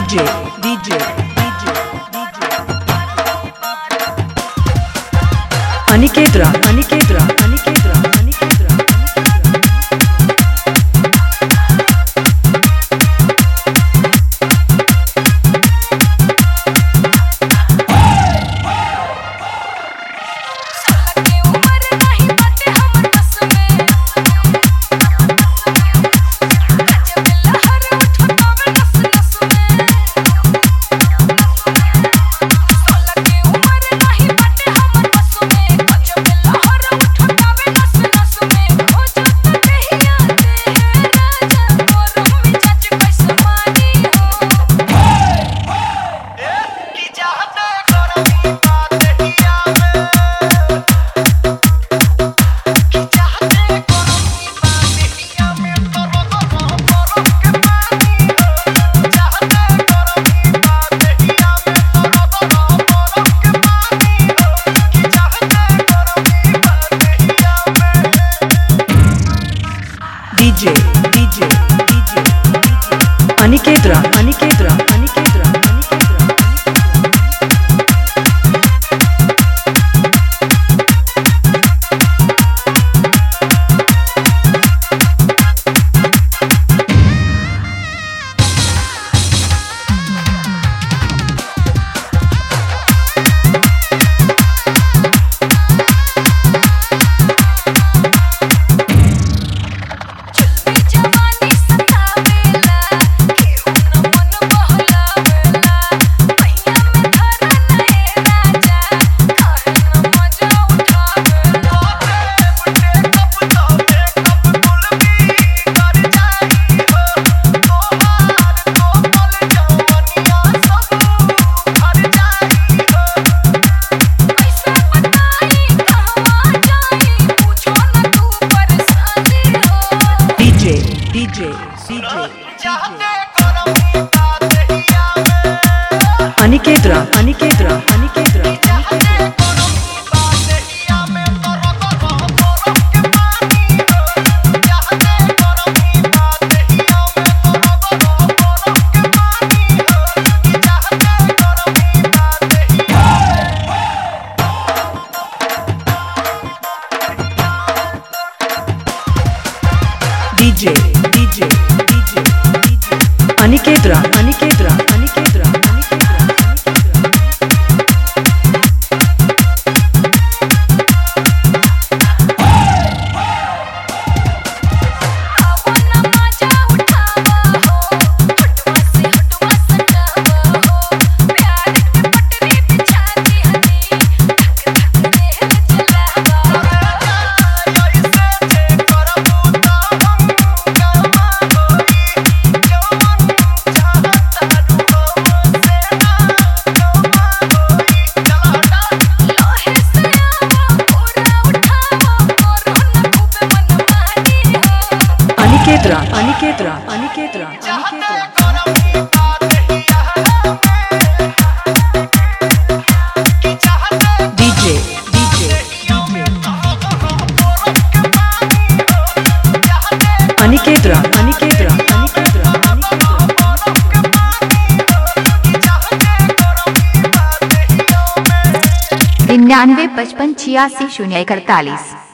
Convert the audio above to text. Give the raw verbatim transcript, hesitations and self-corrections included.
DJ DJ DJ Aniket रा अनिकेत रा अनिकेत रा अनिकेत रा डीजे डीजे डीजे अनिकेत रा अनिकेत रा अनिकेत रा अनिकेत रा डीजे अनिकेत रा अनिकेत रा अनिकेत रा डीजे डीजे डीजे अनिकेत रा अनिकेत रा अनिकेत रा अनिकेत रा अनिकेत रा अनिकेत रा अनिकेत रा अनिकेत रा डीजे डीजे अनिकेत रा अनिकेत रा अनिकेत रा निन्यानवे पचपन छियासी शून्य इकतालीस।